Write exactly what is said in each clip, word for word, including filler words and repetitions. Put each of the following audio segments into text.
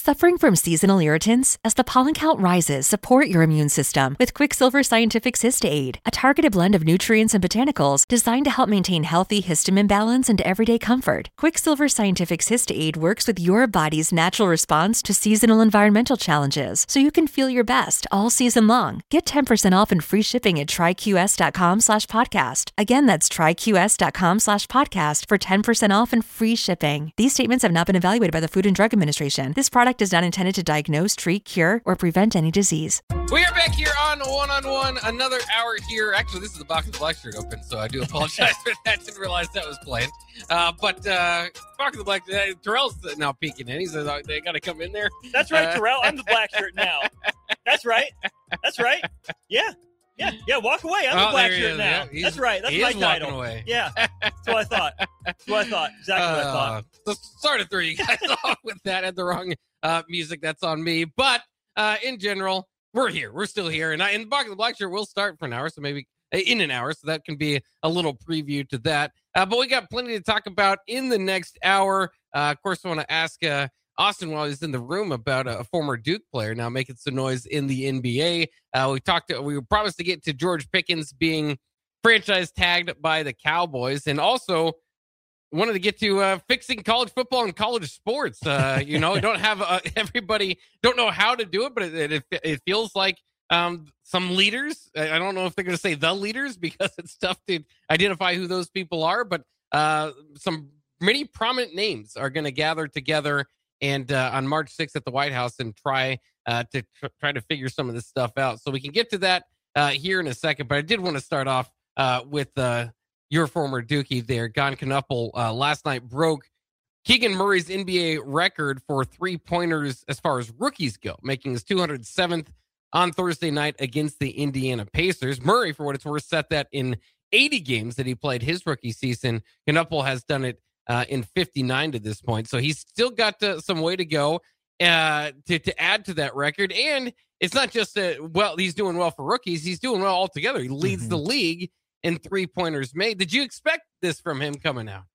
Suffering from seasonal irritants? As the pollen count rises, support your immune system with Quicksilver Scientific Cyst Aid, a targeted blend of nutrients and botanicals designed to help maintain healthy histamine balance and everyday comfort. Quicksilver Scientific Cyst Aid works with your body's natural response to seasonal environmental challenges, so you can feel your best all season long. Get ten percent off and free shipping at tryqs.com slash podcast. Again, that's tryqs.com slash podcast for ten percent off and free shipping. These statements have not been evaluated by the Food and Drug Administration. This product is not intended to diagnose, treat, cure, or prevent any disease. We are back here on One on One, another hour here. Actually, this is the box of the black shirt open, so I do apologize for that. Didn't realize that was playing. Uh, but uh, box of the black uh, Terrell's now peeking in. He says uh, they got to come in there. That's right, uh, Terrell. I'm the black shirt now. That's right. That's right. Yeah. Yeah, yeah, walk away. I'm oh, the black shirt is. now. Yeah, that's right. That's he my is title. Walking away. Yeah, that's what I thought. That's what I thought. Exactly uh, what I thought. So sorry to throw you guys off with that. At the wrong uh, music. That's on me. But uh, in general, we're here. We're still here. And I, in the box of the black shirt, we'll start for an hour. So maybe uh, in an hour. So that can be a little preview to that. Uh, but we got plenty to talk about in the next hour. Uh, of course, I want to ask uh, Austin, while he's in the room, about a former Duke player now making some noise in the N B A. Uh, we talked, to, we promised to get to George Pickens being franchise tagged by the Cowboys, and also wanted to get to uh, fixing college football and college sports. Uh, you know, don't have uh, everybody don't know how to do it, but it it, it feels like um, some leaders. I don't know if they're going to say the leaders because it's tough to identify who those people are, but uh, some many prominent names are going to gather together. And uh, on March sixth at the White House, and try uh, to tr- try to figure some of this stuff out. So we can get to that uh, here in a second. But I did want to start off uh, with uh, your former Dookie there, Gon Knuppel. Uh, last night broke Keegan Murray's N B A record for three-pointers as far as rookies go, making his two hundred seventh on Thursday night against the Indiana Pacers. Murray, for what it's worth, set that in eighty games that he played his rookie season. Knuppel has done it Uh, in fifty-nine to this point. So he's still got to, some way to go uh, to, to add to that record. And it's not just that, well, he's doing well for rookies. He's doing well altogether. He leads mm-hmm. the league in three-pointers made. Did you expect this from him coming out?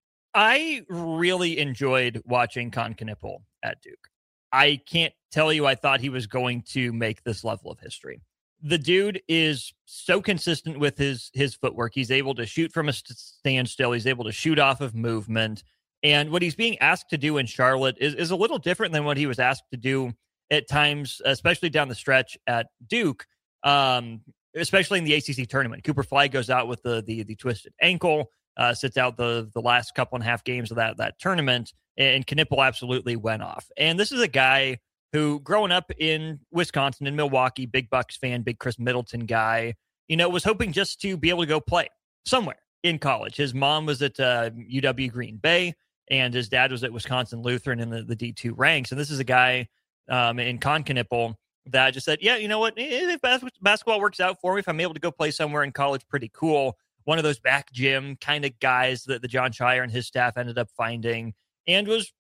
I really enjoyed watching Gon Knuppel at Duke. I can't tell you I thought he was going to make this level of history. The dude is so consistent with his his footwork. He's able to shoot from a standstill. He's able to shoot off of movement. And what he's being asked to do in Charlotte is, is a little different than what he was asked to do at times, especially down the stretch at Duke, um, especially in the A C C tournament. Cooper Flagg goes out with the the, the twisted ankle, uh, sits out the the last couple and a half games of that, that tournament, and Knuppel absolutely went off. And this is a guy who, growing up in Wisconsin, in Milwaukee, big Bucks fan, big Chris Middleton guy, you know, was hoping just to be able to go play somewhere in college. His mom was at uh, U W Green Bay, and his dad was at Wisconsin Lutheran in the, the D two ranks. And this is a guy um, in Gon Knuppel that just said, yeah, you know what, if bas- basketball works out for me, if I'm able to go play somewhere in college, pretty cool. One of those back gym kind of guys that the John Shire and his staff ended up finding, and was,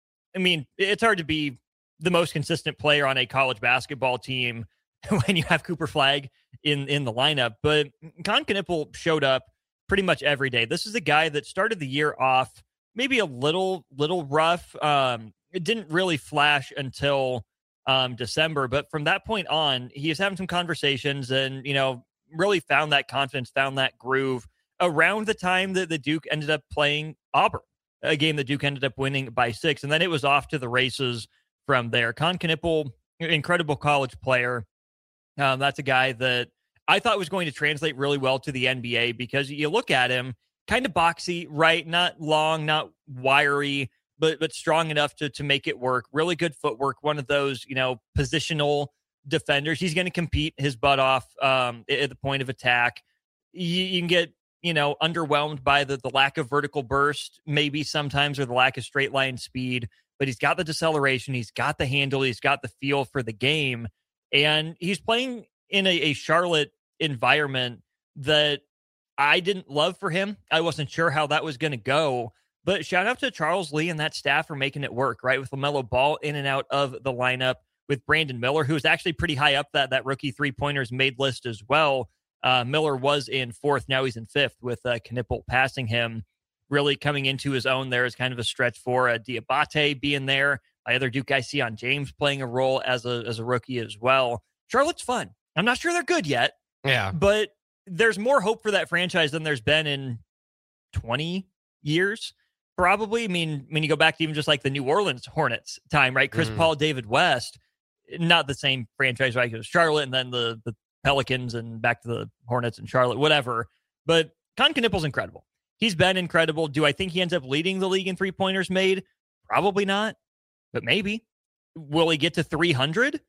I mean, it's hard to be the most consistent player on a college basketball team when you have Cooper Flagg in, in the lineup. But Gon Knuppel showed up pretty much every day. This is a guy that started the year off maybe a little, little rough. Um, it didn't really flash until um, December. But from that point on, he is having some conversations and, you know, really found that confidence, found that groove around the time that the Duke ended up playing Auburn, a game that Duke ended up winning by six. And then it was off to the races from there. Gon Knuppel, incredible college player. Um, that's a guy that I thought was going to translate really well to the N B A, because you look at him, kind of boxy, right? Not long, not wiry, but but strong enough to to make it work. Really good footwork. One of those, you know, positional defenders. He's going to compete his butt off um, at the point of attack. You, you can get, you know, underwhelmed by the the lack of vertical burst, maybe sometimes, or the lack of straight line speed. But he's got the deceleration, he's got the handle, he's got the feel for the game, and he's playing in a, a Charlotte environment that I didn't love for him. I wasn't sure how that was going to go, but shout out to Charles Lee and that staff for making it work, right? With LaMelo Ball in and out of the lineup, with Brandon Miller, who's actually pretty high up that, that rookie three-pointers made list as well. Uh, Miller was in fourth, now he's in fifth, with uh, Knuppel passing him. Really coming into his own there is kind of a stretch for uh, Diabate being there. My other Duke guy, Sion James, playing a role as a as a rookie as well. Charlotte's fun. I'm not sure they're good yet. Yeah. But there's more hope for that franchise than there's been in twenty years, probably. I mean, when you go back to even just like the New Orleans Hornets time, right? Chris Mm. Paul, David West, not the same franchise, right? It was Charlotte and then the, the Pelicans and back to the Hornets and Charlotte, whatever. But Con Knippel's incredible. He's been incredible. Do I think he ends up leading the league in three-pointers made? Probably not, but maybe. Will he get to three hundred?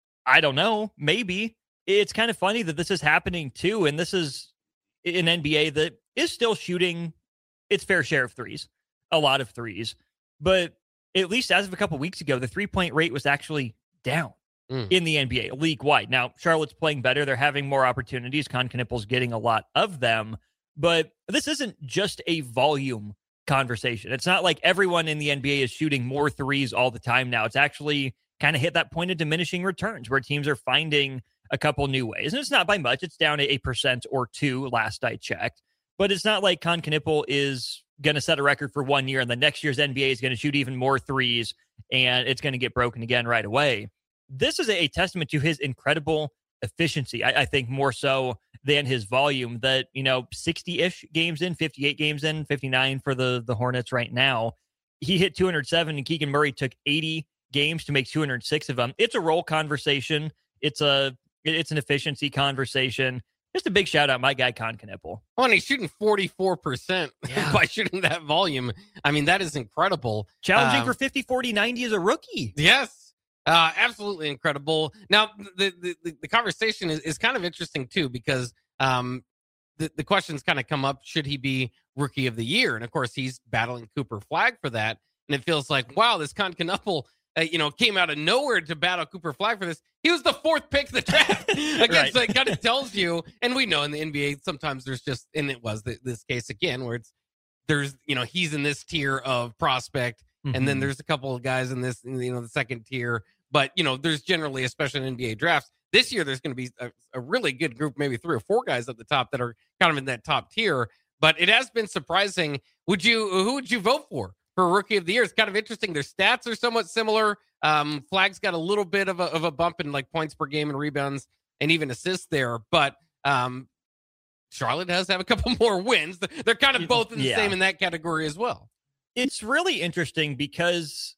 I don't know. Maybe. It's kind of funny that this is happening too, and this is an N B A that is still shooting its fair share of threes, a lot of threes. But at least as of a couple weeks ago, the three-point rate was actually down mm. in the N B A, league-wide. Now, Charlotte's playing better. They're having more opportunities. Con Knippel's getting a lot of them. But this isn't just a volume conversation. It's not like everyone in the N B A is shooting more threes all the time now. It's actually kind of hit that point of diminishing returns where teams are finding a couple new ways. And it's not by much. It's down to a percent or two last I checked. But it's not like Con Knippel is going to set a record for one year and the next year's N B A is going to shoot even more threes and it's going to get broken again right away. This is a, a testament to his incredible efficiency. I, I think more so than his volume that, you know, sixty-ish games in, fifty-eight games in, fifty-nine for the, the Hornets right now. He hit two hundred seven and Keegan Murray took eighty games to make two hundred six of them. It's a role conversation. It's a, it's an efficiency conversation. Just a big shout out, my guy, Con Knippel. Oh, and he's shooting forty-four percent yeah. by shooting that volume. I mean, that is incredible. Challenging um, for fifty, forty, ninety as a rookie. Yes. Uh, absolutely incredible. Now, the, the, the, the conversation is, is kind of interesting, too, because um, the, the questions kind of come up, should he be rookie of the year? And, of course, he's battling Cooper Flagg for that. And it feels like, wow, this Con Knuppel, uh, you know, came out of nowhere to battle Cooper Flagg for this. He was the fourth pick of the draft. I guess that kind of tells you, and we know in the N B A, sometimes there's just, and it was the, this case again, where it's, there's, you know, he's in this tier of prospect, mm-hmm. and then there's a couple of guys in this, you know, the second tier. But, you know, there's generally, especially in N B A drafts, this year there's going to be a, a really good group, maybe three or four guys at the top that are kind of in that top tier. But it has been surprising. Would you, who would you vote for for Rookie of the Year? It's kind of interesting. Their stats are somewhat similar. Um, Flagg's got a little bit of a, of a bump in like points per game and rebounds and even assists there. But um, Charlotte does have a couple more wins. They're kind of both in the yeah. same in that category as well. It's really interesting because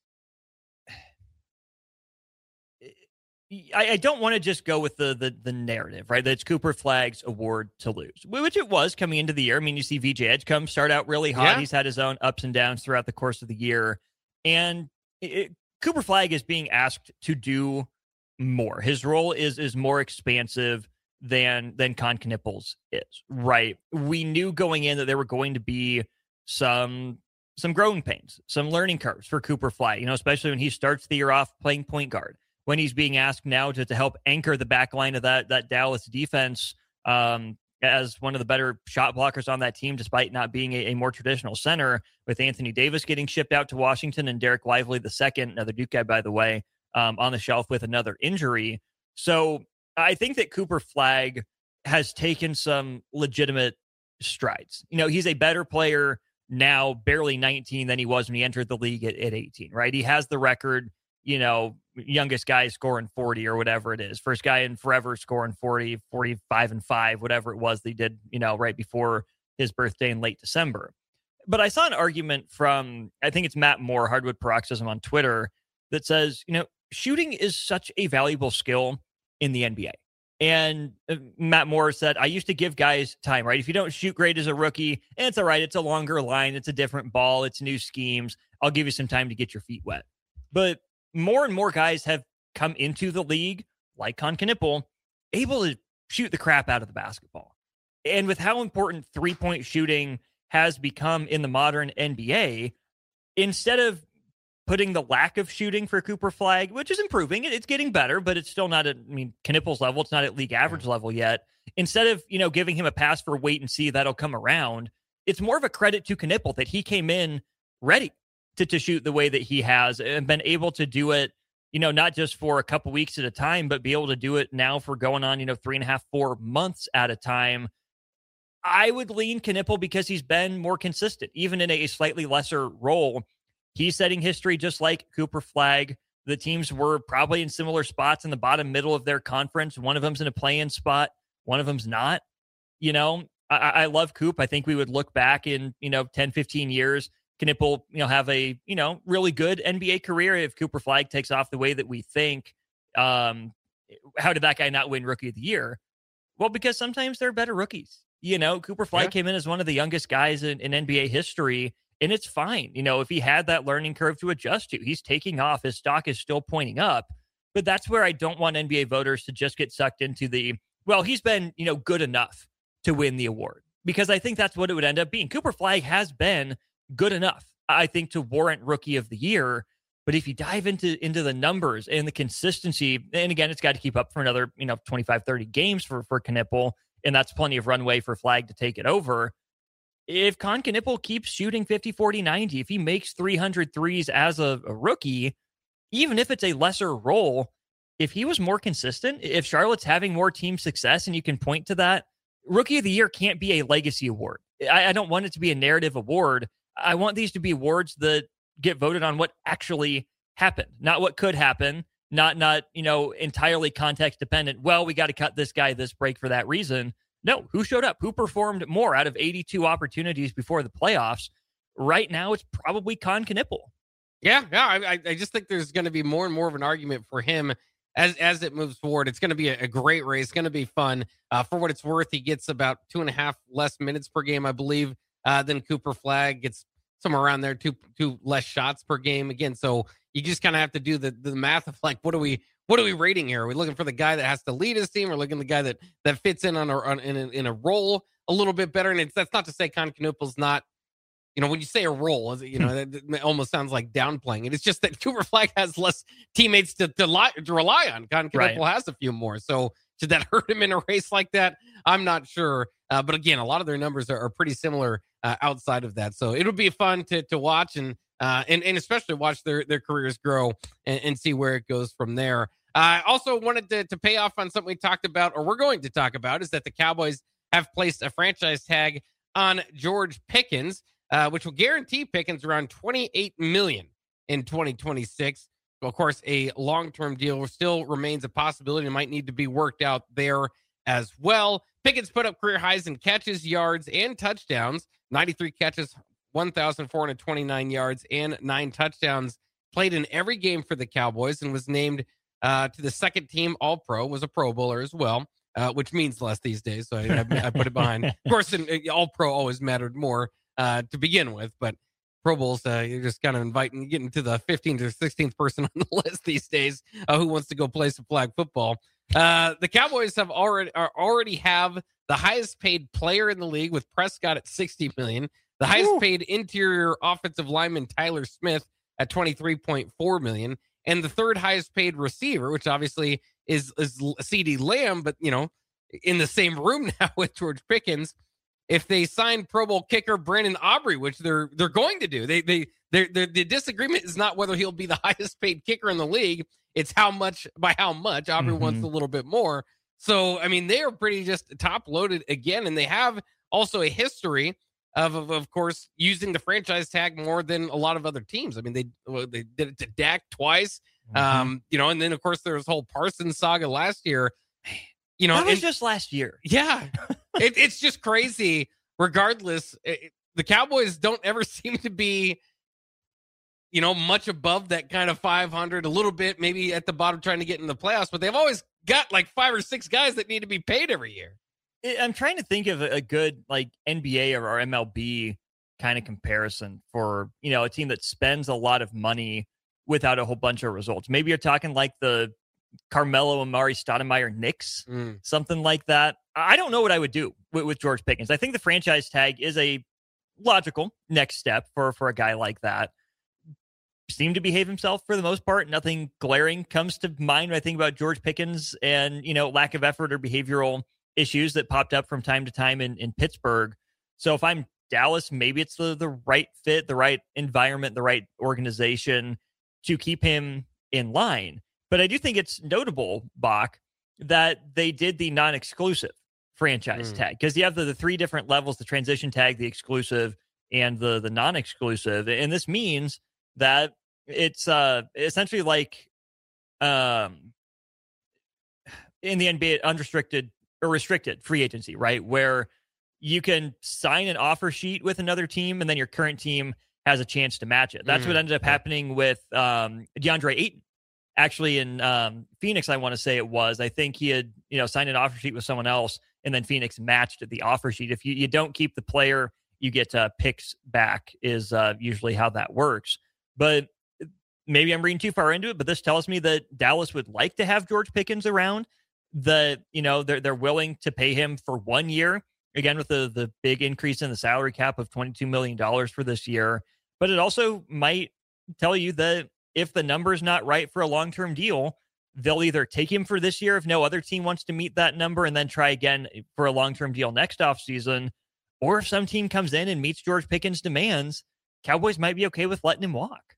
I, I don't want to just go with the, the the narrative, right? That it's Cooper Flagg's award to lose, which it was coming into the year. I mean, you see V J Edgecombe start out really hot. Yeah. He's had his own ups and downs throughout the course of the year. And it, Cooper Flagg is being asked to do more. His role is is more expansive than than Con Knippel's is, right? We knew going in that there were going to be some some growing pains, some learning curves for Cooper Flagg, you know, especially when he starts the year off playing point guard. When he's being asked now to, to help anchor the back line of that, that Dallas defense um, as one of the better shot blockers on that team, despite not being a, a more traditional center, with Anthony Davis getting shipped out to Washington and Derek Lively the second, another Duke guy, by the way, um, on the shelf with another injury. So I think that Cooper Flagg has taken some legitimate strides. You know, he's a better player now, barely nineteen, than he was when he entered the league at, at eighteen, right? He has the record, you know, youngest guy scoring forty or whatever it is. First guy in forever scoring forty, forty-five and five, whatever it was they did, you know, right before his birthday in late December. But I saw an argument from, I think it's Matt Moore, Hardwood Paroxysm on Twitter, that says, you know, shooting is such a valuable skill in the N B A. And Matt Moore said, I used to give guys time, right? If you don't shoot great as a rookie, and it's all right, it's a longer line, it's a different ball, it's new schemes, I'll give you some time to get your feet wet. But more and more guys have come into the league, like Con Knippel, able to shoot the crap out of the basketball. And with how important three-point shooting has become in the modern N B A, instead of putting the lack of shooting for Cooper Flagg, which is improving, it's getting better, but it's still not at, I mean, Knippel's level, it's not at league average level yet. Instead of, you know, giving him a pass for wait and see, that'll come around, it's more of a credit to Knippel that he came in ready to, to shoot the way that he has and been able to do it, you know, not just for a couple weeks at a time, but be able to do it now for going on, you know, three and a half, four months at a time. I would lean Knippel because he's been more consistent, even in a slightly lesser role. He's setting history just like Cooper Flagg. The teams were probably in similar spots in the bottom middle of their conference. One of them's in a play-in spot. One of them's not. You know, I, I love Coop. I think we would look back in, you know, ten, fifteen years. Knippel, you know, have a, you know, really good N B A career if Cooper Flagg takes off the way that we think. Um, how did that guy not win Rookie of the Year? Well, because sometimes they're better rookies. You know, Cooper Flagg yeah. came in as one of the youngest guys in, in N B A history, and it's fine. You know, if he had that learning curve to adjust to, he's taking off. His stock is still pointing up. But that's where I don't want N B A voters to just get sucked into the, well, he's been, you know, good enough to win the award. Because I think that's what it would end up being. Cooper Flagg has been good enough, I think, to warrant Rookie of the Year. But if you dive into into the numbers and the consistency, and again, it's got to keep up for another, you know, twenty-five, thirty games for, for Knippel, and that's plenty of runway for Flagg to take it over. If Con Knippel keeps shooting fifty, forty, ninety, if he makes three hundred threes as a, a rookie, even if it's a lesser role, if he was more consistent, if Charlotte's having more team success and you can point to that, Rookie of the Year can't be a legacy award. I, I don't want it to be a narrative award. I want these to be awards that get voted on what actually happened, not what could happen, not, not, you know, entirely context dependent. Well, we got to cut this guy this break for that reason. No, who showed up? Who performed more out of eighty-two opportunities before the playoffs? Right now, it's probably Con Knippel. Yeah, yeah. I, I just think there's going to be more and more of an argument for him as as it moves forward. It's going to be a, a great race. It's going to be fun. Uh, for what it's worth, he gets about two and a half less minutes per game, I believe, uh, than Cooper Flagg. Gets somewhere around there, two two less shots per game again. So you just kind of have to do the the math of like, what are we what are we rating here? Are we looking for the guy that has to lead his team? We're looking for the guy that that fits in on a on, in a, in a role a little bit better. And it's that's not to say Con Knippel's not. You know, when you say a role, you know, that almost sounds like downplaying it. It's just that Cooper Flagg has less teammates to to, li- to rely on. Con Knippel right. has a few more. So should that hurt him in a race like that? I'm not sure. Uh, but again, a lot of their numbers are, are pretty similar uh, outside of that. So it'll be fun to to watch and uh, and and especially watch their their careers grow and, and see where it goes from there. I uh, also wanted to to pay off on something we talked about, or we're going to talk about, is that the Cowboys have placed a franchise tag on George Pickens. Uh, which will guarantee Pickens around twenty-eight million dollars in twenty twenty-six. Well, of course, a long-term deal still remains a possibility and might need to be worked out there as well. Pickens put up career highs in catches, yards, and touchdowns. ninety-three catches, one thousand four hundred twenty-nine yards, and nine touchdowns. Played in every game for the Cowboys and was named uh, to the second team All-Pro, was a Pro Bowler as well, uh, which means less these days, so I, I, I put it behind. Of course, an, All-Pro always mattered more. Uh, to begin with, but Pro Bowls, uh, you're just kind of inviting, getting to the fifteenth or sixteenth person on the list these days uh, who wants to go play some flag football. Uh, the Cowboys have already are already have the highest paid player in the league with Prescott at sixty million dollars, the highest Ooh. paid interior offensive lineman Tyler Smith at twenty-three point four million dollars, and the third highest paid receiver, which obviously is, is CeeDee Lamb, but you know, in the same room now with George Pickens. If they sign Pro Bowl kicker Brandon Aubrey, which they're they're going to do, they they they're, they're, the disagreement is not whether he'll be the highest paid kicker in the league. It's how much by how much. Aubrey mm-hmm. wants a little bit more. So I mean, they are pretty just top loaded again, and they have also a history of, of of course using the franchise tag more than a lot of other teams. I mean, they they did it to Dak twice, mm-hmm. um, you know, and then of course there was whole Parsons saga last year. You know, that was it, just last year. Yeah, it, it's just crazy. Regardless, it, the Cowboys don't ever seem to be, you know, much above that kind of five hundred, a little bit, maybe at the bottom trying to get in the playoffs, but they've always got like five or six guys that need to be paid every year. I'm trying to think of a good like N B A or M L B kind of comparison for, you know, a team that spends a lot of money without a whole bunch of results. Maybe you're talking like the Carmelo Amari Stoudemire Knicks, mm. something like that. I don't know what I would do with, with George Pickens. I think the franchise tag is a logical next step for, for a guy like that. Seemed to behave himself for the most part. Nothing glaring comes to mind when I think about George Pickens and, you know, lack of effort or behavioral issues that popped up from time to time in, in Pittsburgh. So if I'm Dallas, maybe it's the, the right fit, the right environment, the right organization to keep him in line. But I do think it's notable, Bach, that they did the non-exclusive franchise mm. tag, because you have the, the three different levels, the transition tag, the exclusive, and the, the non-exclusive. And this means that it's uh, essentially like um, in the N B A, unrestricted or restricted free agency, right? Where you can sign an offer sheet with another team, and then your current team has a chance to match it. That's mm, what ended up yeah. happening with um, DeAndre Ayton. Actually, in um, Phoenix, I want to say it was. I think he had, you know, signed an offer sheet with someone else, and then Phoenix matched the offer sheet. If you, you don't keep the player, you get uh, picks back. Is uh, usually how that works. But maybe I'm reading too far into it. But this tells me that Dallas would like to have George Pickens around. The you know they're they're willing to pay him for one year again with the the big increase in the salary cap of twenty-two million dollars for this year. But it also might tell you that if the number is not right for a long-term deal, they'll either take him for this year if no other team wants to meet that number and then try again for a long-term deal next offseason. Or if some team comes in and meets George Pickens' demands, Cowboys might be okay with letting him walk.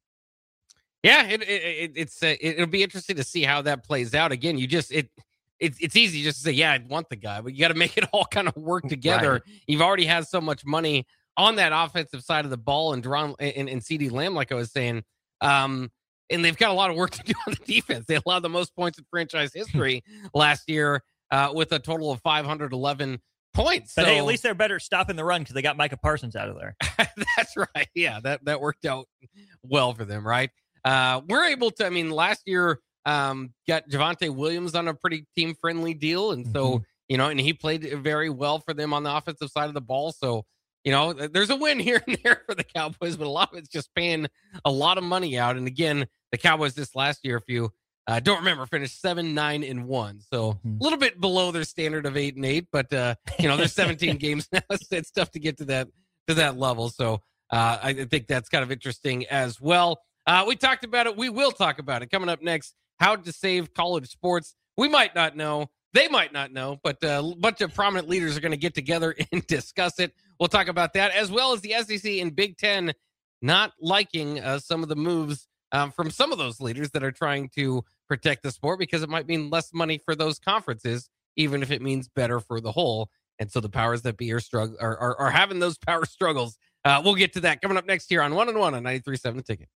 Yeah, it, it, it, it's uh, it'll be interesting to see how that plays out. Again, you just it it's it's easy just to say, yeah, I want the guy, but you got to make it all kind of work together. Right. You've already had so much money on that offensive side of the ball, and Deron and, and CeeDee Lamb, like I was saying. Um, And they've got a lot of work to do on the defense. They allowed the most points in franchise history last year uh, with a total of five hundred eleven points. But so, hey, at least they're better stopping the run because they got Micah Parsons out of there. That's right. Yeah, that, that worked out well for them, right? Uh, we're able to, I mean, last year um, got Javonte Williams on a pretty team-friendly deal. And so, mm-hmm. you know, and he played very well for them on the offensive side of the ball. So, you know, there's a win here and there for the Cowboys, but a lot of it's just paying a lot of money out. And again, the Cowboys this last year, if you uh, don't remember, finished seven, nine, and one. So mm-hmm. a little bit below their standard of eight and eight, but uh, you know, there's seventeen games now. It's, it's tough to get to that to that level. So uh, I think that's kind of interesting as well. Uh, we talked about it. We will talk about it coming up next. How to save college sports. We might not know. They might not know, but uh, a bunch of prominent leaders are going to get together and discuss it. We'll talk about that, as well as the S E C and Big Ten not liking uh, some of the moves um, from some of those leaders that are trying to protect the sport, because it might mean less money for those conferences, even if it means better for the whole. And so the powers that be are, strugg- are, are, are having those power struggles. Uh, we'll get to that coming up next here on One and One on ninety-three point seven The Ticket.